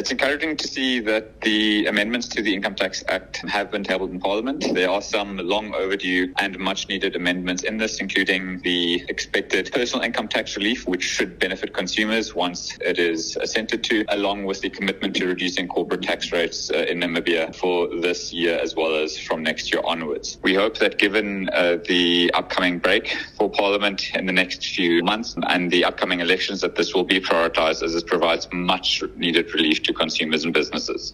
It's encouraging to see that the amendments to the Income Tax Act have been tabled in Parliament. There are some long overdue and much needed amendments in this, including the expected personal income tax relief, which should benefit consumers once it is assented to, along with the commitment to reducing corporate tax rates in Namibia for this year as well as from next year onwards. We hope that given the upcoming break for Parliament in the next few months and the upcoming elections, that this will be prioritised as it provides much needed relief to consumers and businesses.